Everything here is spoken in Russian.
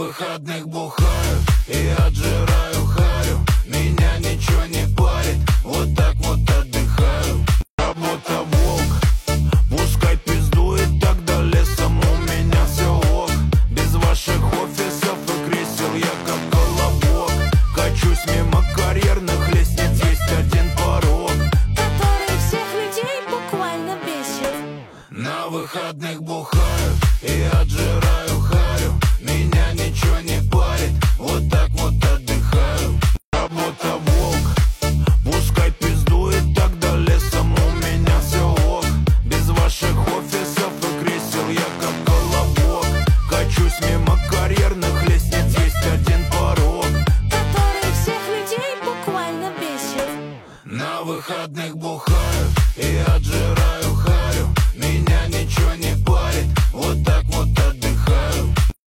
выходных бухаю и отжираю харю. Меня ничего не парит, вот так вот отдыхаю. Работа волк, пускай пиздует, тогда лесом у меня все ок. Без ваших офисов и кресел я как колобок. Качусь мимо карьерных лестниц, есть один порог, который всех людей буквально бесит. на выходных бухаю и отжираю харю. Меня ничего не парит, вот так вот отдыхаю. Работа волк, пускай пиздует, тогда лесом у меня все ок. Без ваших офисов и кресел я как колобок. Качусь мимо карьерных лестниц, есть один порог, Который всех людей буквально бесит. на выходных бухаю и отжираю